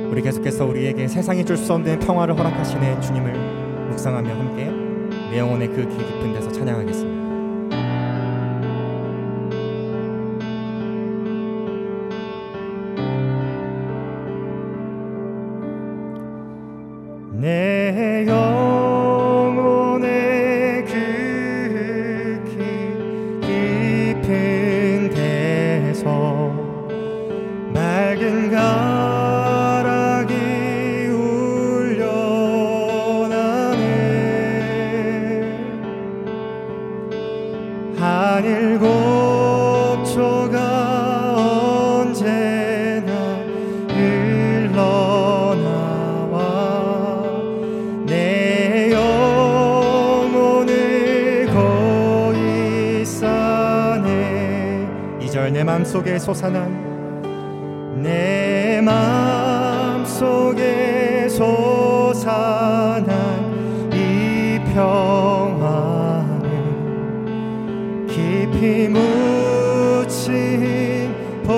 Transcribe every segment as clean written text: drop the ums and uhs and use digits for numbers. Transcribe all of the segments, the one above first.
우리 계속해서 우리에게 세상이 줄 수 없는 평화를 허락하시는 주님을 묵상하며 함께 내 영혼의 그 깊은 데서 찬양하겠습니다. 내 영혼의 그 깊은 데서 맑은 가락이 울려나네. 하늘 곡초가 언제나 흘러나와 내 영혼을 고이 싸네. 2절 내 맘속에 솟아난 내 맘속에 솟아난 이 평화는 깊이 묻힌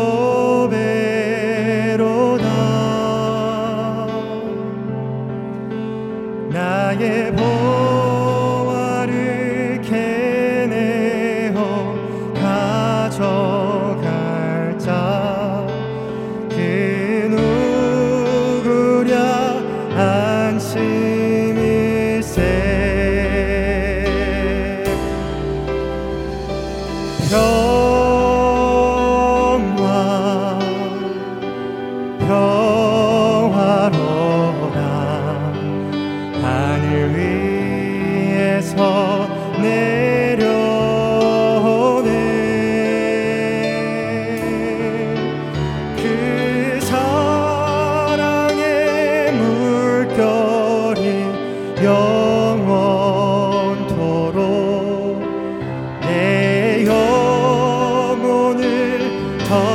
보배로다. 나의 보화를 캐내어 가져갈 자 안심일세. 평화로다. 하늘 위에서 내려오네. 그 사랑의 물결이 영원토록 내 영혼을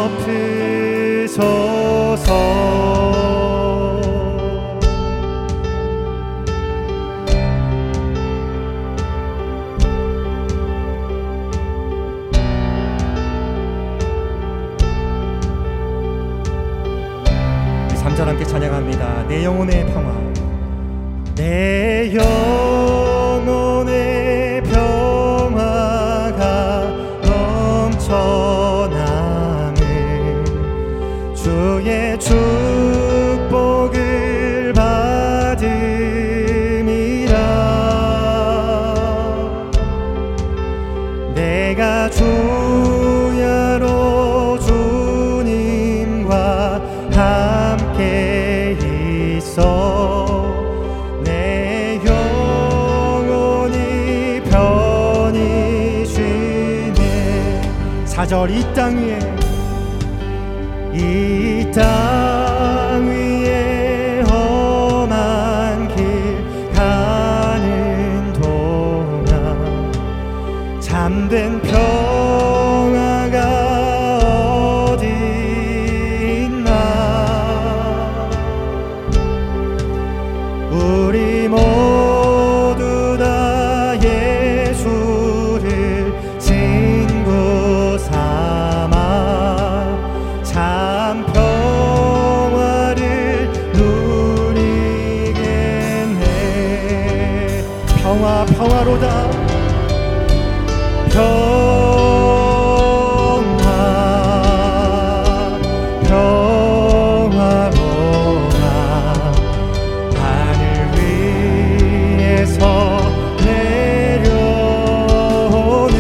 덮으소서. 우리 3절 함께 찬양합니다. 내 영혼의 평화. 내 영혼의 평화가 넘쳐나네. 주의 축복을 받음이라. 내가 주야로 주님과 함께 있어. 4절 이 땅 위에 험한 길 가는 동안 참된 평화가 어디 있나. 우리 모두 다 예수를 친구 삼아 참 평화를 누리겠네. 평화로다. 평화로다. 하늘 위에서 내려오네.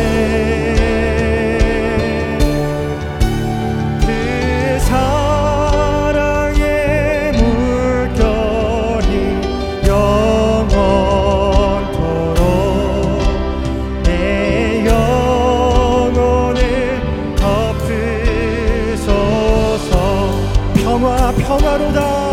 그 사랑의 물결이 영원토록 내 영혼을 덮으소서. 평화로다.